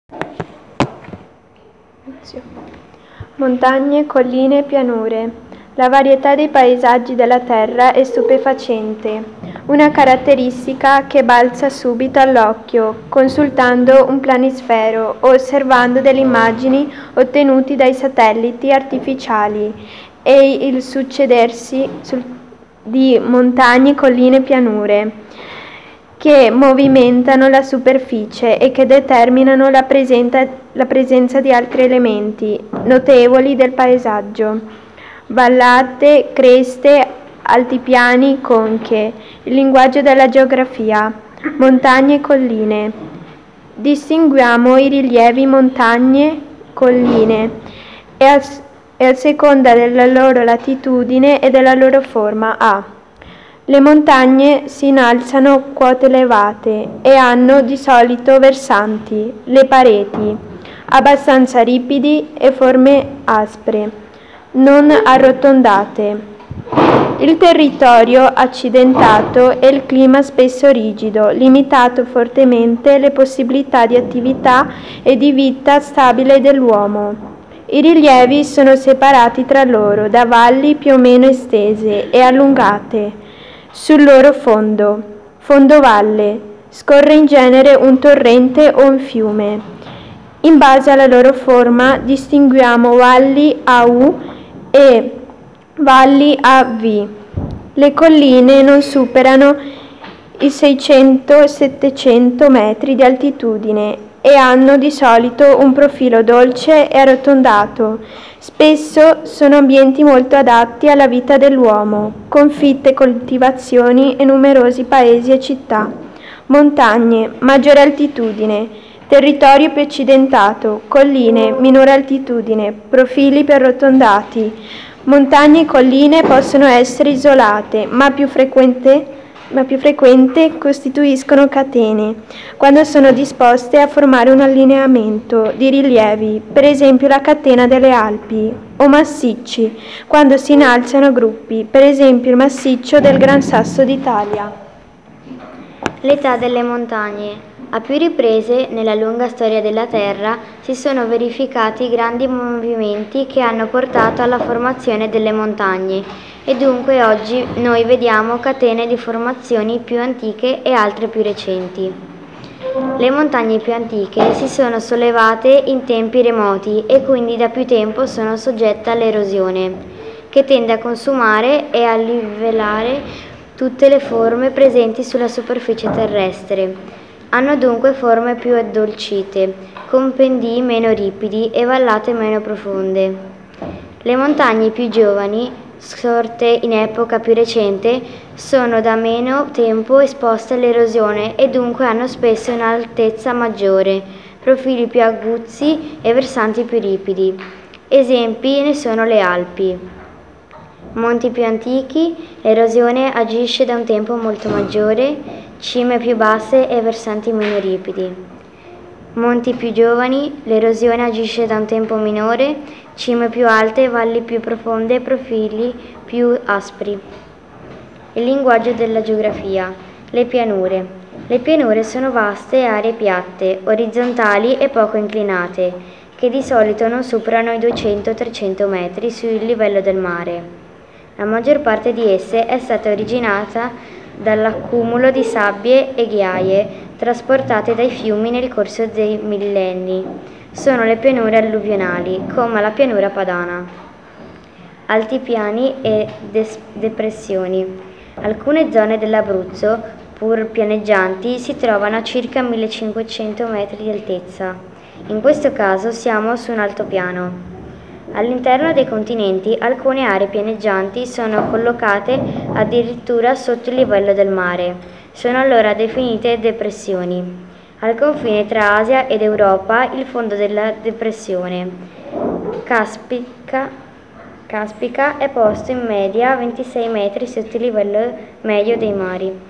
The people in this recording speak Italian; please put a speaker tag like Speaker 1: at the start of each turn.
Speaker 1: Montagne, colline e pianure. La varietà dei paesaggi della Terra è stupefacente, una caratteristica che balza subito all'occhio consultando un planisfero o osservando delle immagini ottenute dai satelliti artificiali e il succedersi di montagne, colline e pianure che movimentano la superficie e che determinano la presenza di altri elementi notevoli del paesaggio. Vallate, creste, altipiani, conche. Il linguaggio della geografia. Montagne e colline. Distinguiamo i rilievi montagne, colline e a seconda della loro latitudine e della loro forma A. Le montagne si innalzano a quote elevate e hanno di solito versanti, le pareti, abbastanza ripidi e forme aspre, non arrotondate. Il territorio accidentato e il clima spesso rigido, limitato fortemente le possibilità di attività e di vita stabile dell'uomo. I rilievi sono separati tra loro da valli più o meno estese e allungate. Sul loro fondovalle, scorre in genere un torrente o un fiume. In base alla loro forma distinguiamo valli a U e valli a V. Le colline non superano i 600-700 metri di altitudine e hanno di solito un profilo dolce e arrotondato. Spesso sono ambienti molto adatti alla vita dell'uomo, con fitte coltivazioni e numerosi paesi e città. Montagne, maggiore altitudine, territorio più accidentato, colline, minore altitudine, profili più arrotondati. Montagne e colline possono essere isolate, ma più frequente costituiscono catene, quando sono disposte a formare un allineamento di rilievi, per esempio la catena delle Alpi, o massicci, quando si innalzano a gruppi, per esempio il massiccio del Gran Sasso d'Italia.
Speaker 2: L'età delle montagne. A più riprese, nella lunga storia della Terra, si sono verificati grandi movimenti che hanno portato alla formazione delle montagne e dunque oggi noi vediamo catene di formazioni più antiche e altre più recenti. Le montagne più antiche si sono sollevate in tempi remoti e quindi da più tempo sono soggette all'erosione, che tende a consumare e a livellare tutte le forme presenti sulla superficie terrestre. Hanno dunque forme più addolcite, con pendii meno ripidi e vallate meno profonde. Le montagne più giovani, sorte in epoca più recente, sono da meno tempo esposte all'erosione e dunque hanno spesso un'altezza maggiore, profili più aguzzi e versanti più ripidi. Esempi ne sono le Alpi. Monti più antichi, l'erosione agisce da un tempo molto maggiore, cime più basse e versanti meno ripidi. Monti più giovani, l'erosione agisce da un tempo minore, cime più alte, valli più profonde e profili più aspri. Il linguaggio della geografia. Le pianure. Le pianure sono vaste aree piatte, orizzontali e poco inclinate, che di solito non superano i 200-300 metri sul livello del mare. La maggior parte di esse è stata originata dall'accumulo di sabbie e ghiaie trasportate dai fiumi nel corso dei millenni. Sono le pianure alluvionali, come la pianura padana. Altipiani e depressioni. Alcune zone dell'Abruzzo, pur pianeggianti, si trovano a circa 1500 metri di altezza. In questo caso siamo su un altopiano. All'interno dei continenti alcune aree pianeggianti sono collocate addirittura sotto il livello del mare. Sono allora definite depressioni. Al confine tra Asia ed Europa il fondo della depressione caspica è posto in media 26 metri sotto il livello medio dei mari.